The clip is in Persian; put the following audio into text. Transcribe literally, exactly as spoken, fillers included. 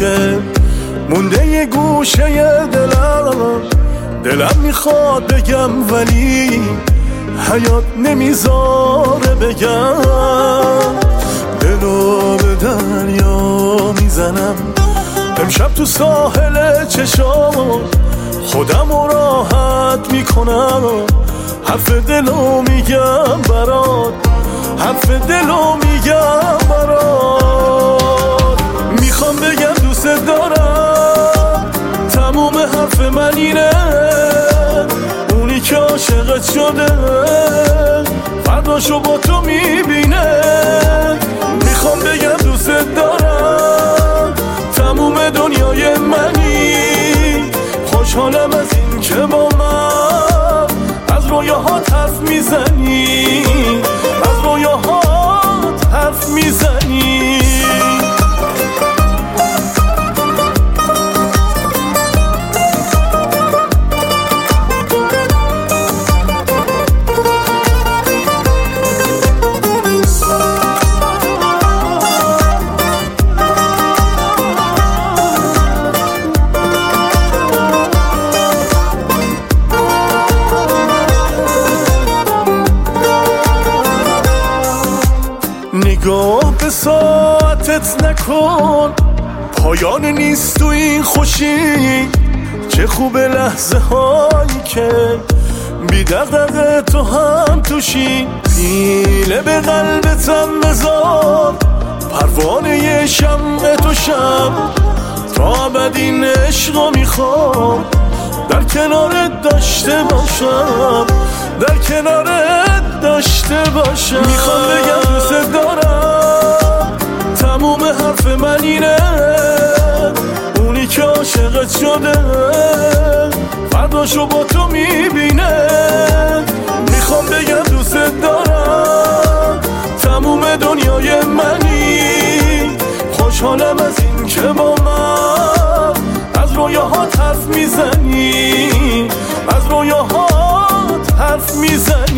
که مونده یه گوشه دلم دلم میخواد بگم ولی حیات نمیذاره بگم. دلو به دریا میزنم امشب تو ساحل چشام خودم رو راحت میکنم. حرف دلو میگم برات، حرف دلو میگم برات. میخوام بگم دوست دارم، تموم حرف من اینه. اونی که عاشقت شده فرداشو با تو میبینه. میخوام بگم دوست دارم، تموم دنیای منی. خوشحالم از این که با من از رویاهات حرف میزنی، از رویاهات حرف میزنی. نگاه به ساعتت نکن، پایان نیست تو این خوشی. چه خوبه لحظه هایی که بی دغدغه تو هم توشی. پیله به قلبتم بذار، پروانه شمع تو شم. تا ابد این عشقو میخوام در کنارت داشته باشم، در کنارت داشته باشم. میخوام بگم دوست دارم، تموم حرف من اینه. اونی که عاشقت شده فرداشو با تو میبینه. میخوام بگم دوست دارم، تموم دنیای منی. خوشحالم از این که با من از رویاهات حرف میزنی، از رویاهات حرف میزنی.